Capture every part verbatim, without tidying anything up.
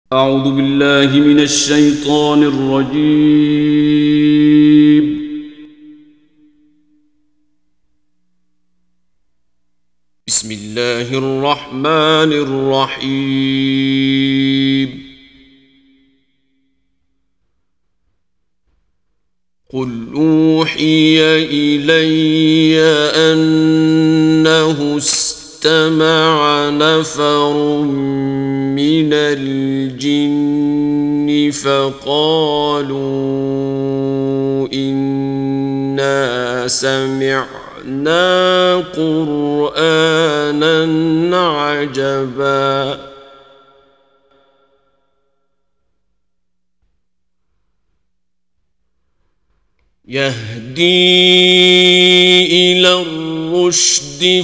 أعوذ بالله من الشيطان الرجيم. بسم الله الرحمن الرحيم. قل أوحي إلي أنه استمع نفر من الجن فقالوا إنا سمعنا قرآنا عجبا يهدي إلى الرشد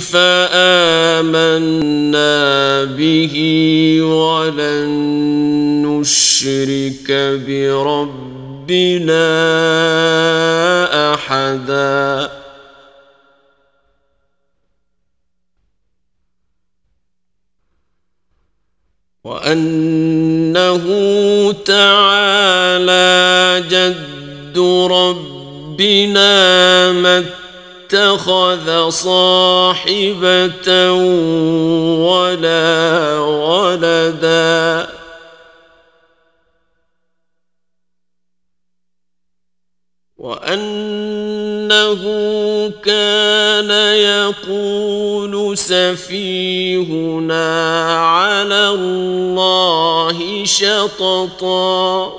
فآمنا به ولن نشرك بربنا أحدا وأنه تعالى جد ربنا ربنا ما اتخذ صاحبة ولا ولدا وأنه كان يقول سفيهنا على الله شططا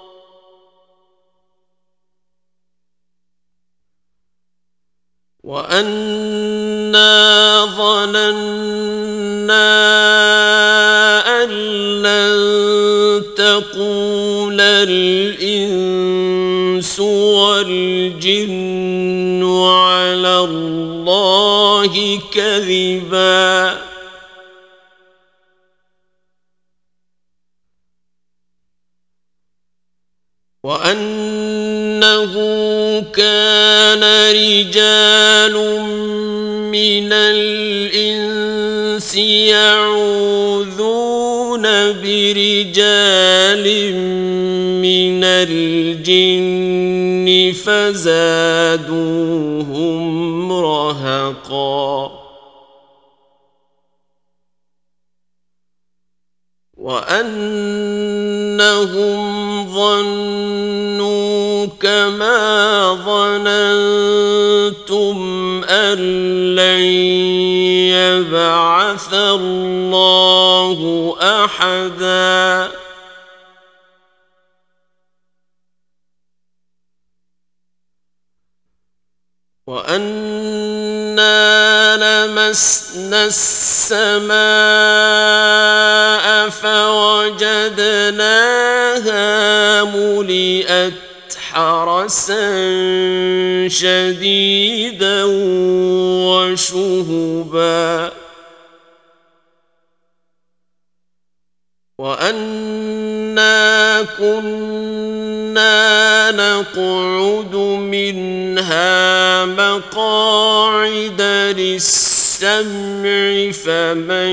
وأنا ظننا أن لن تقول الإنس والجن على الله كذبا وأنه كان رجال من الإنس يعوذون برجال من الجن فزادوهم رهقا وأنهم ظنوا كما ظننتم أن لن يبعث الله أحدا وأنا لمسنا السماء فوجدناها ملئت حرسا شديدا وشهبا وأنا كنا نقعد منها مقاعد للسمع فمن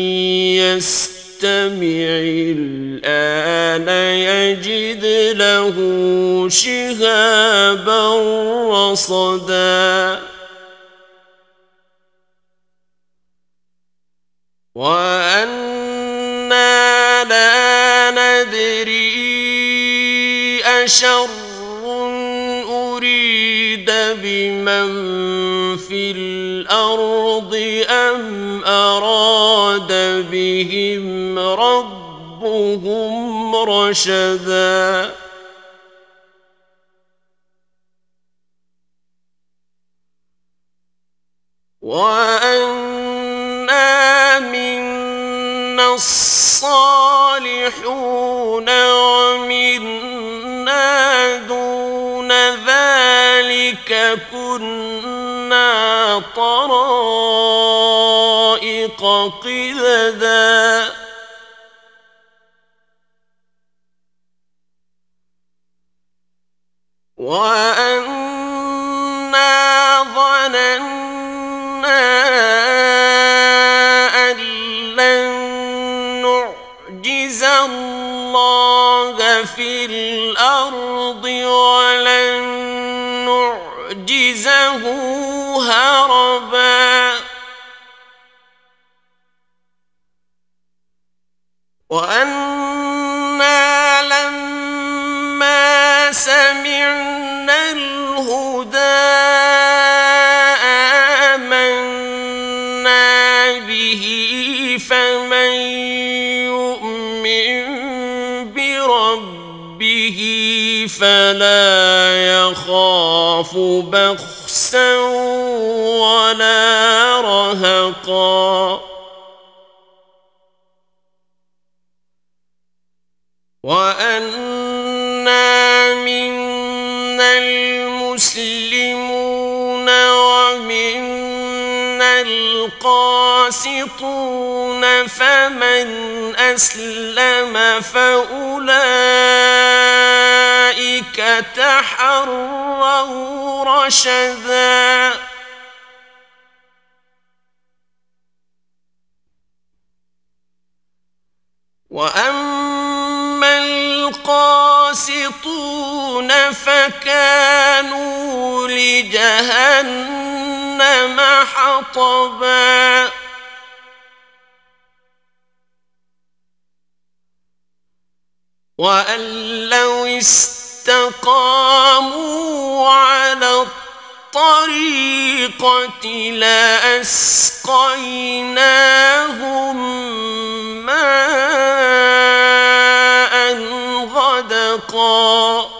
يستمع الآن يجد له شهابا رصدا وأنا لا ندري أشر أريد بمن في الأرض أم أراد بهم ربهم رشدا وأنا منا الصالحون ومنا دون ذلك كنا طرائق قددا وأنا ظننا أن لن نعجز الله في الأرض ولن نعجزه هربا وأنا لما سمعنا الهدى آمنا به فمن يؤمن بربه فلا يخاف بخسا ولا رهقا وأنا منا المسلمون ومنا القاسطون فمن أسلم فأولئك تحروا رشدا وأما القاسطون فكانوا لجهنم حطبا وأن لو استقاموا على الطريقة لأسقيناهم ماء غدقا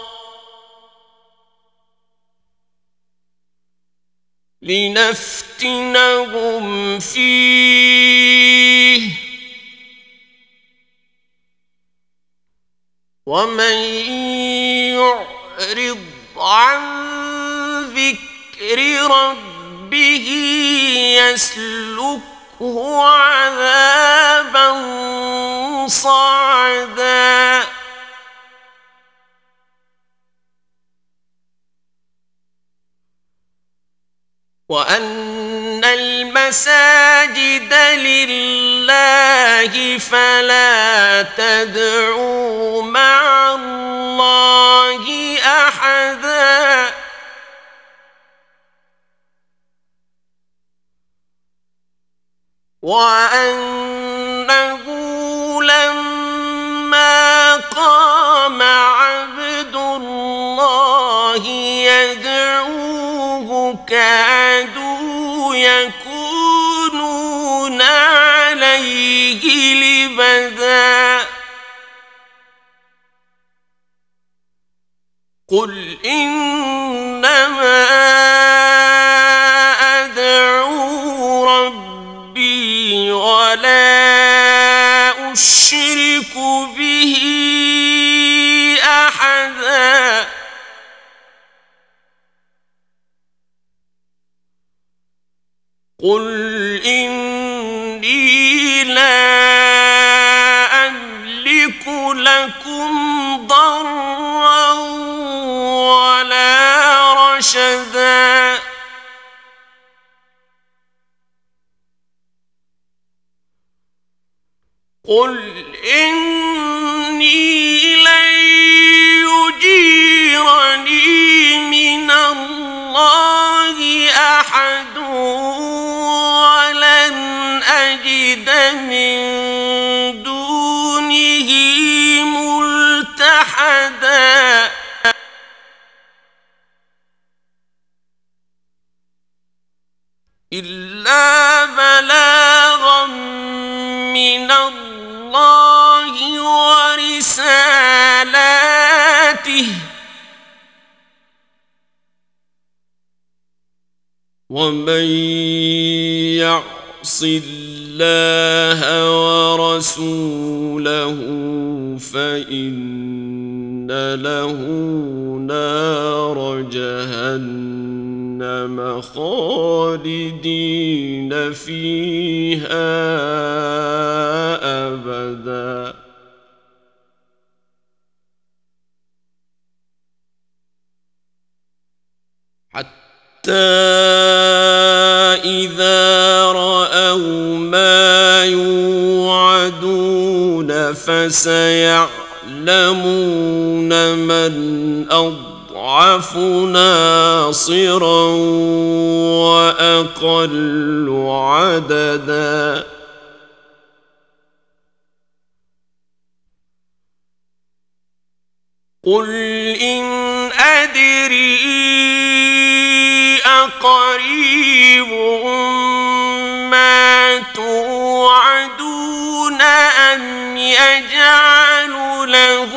لنفتنهم فيه ومن يعرض عن ذكر ربه يسلكه عذابا صعدا وأن المساجد لله فلا تدعوا مع الله أحدا وأنه لما قام عبد الله يدعوه كادوا يكونون عليه لبدا قل إنما أدعو ربي ولا أشرك به أحدا قل إني لا أملك لكم ضرا ولا رشدا قل إني لن يجيرني من الله أحد ولن أجد من دونه ملتحدا إلا بلاغا من الله ورسالاته ومن يعص الله ورسوله فإن له نار جهنم خالدين فيها أبدا حتى إذا رأوا ما يوعدون فسيعلمون من أضعف ناصرا وأقل عددا قل إن أدري أقريب ما توعدون أم يجعل له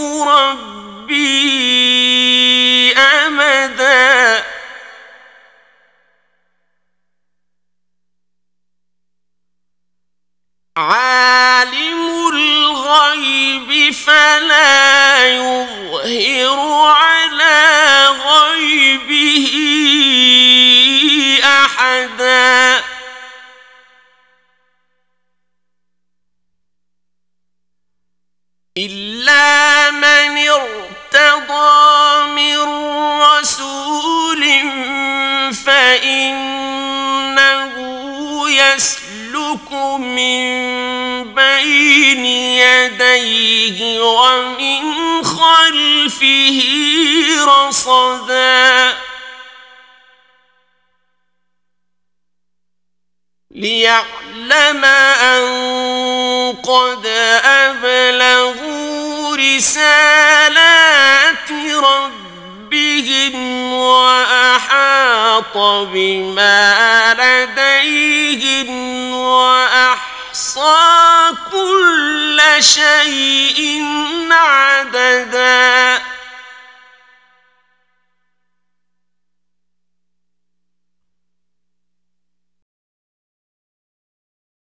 ربي أمدا عالم الغيب فلا يظهر على غيبه أحدا إلا من ارتضى من رسول فإنه يسلك من بين يديه ومن خلفه رصدا ليعلم أن قد أبلغوا رسالات ربهم وأحاط بما لديهم وأحصى كل شيء عددا